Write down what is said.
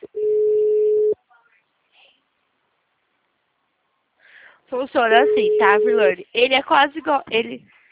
Funciona assim, tá, Vilane? Ele é quase igual. Ele.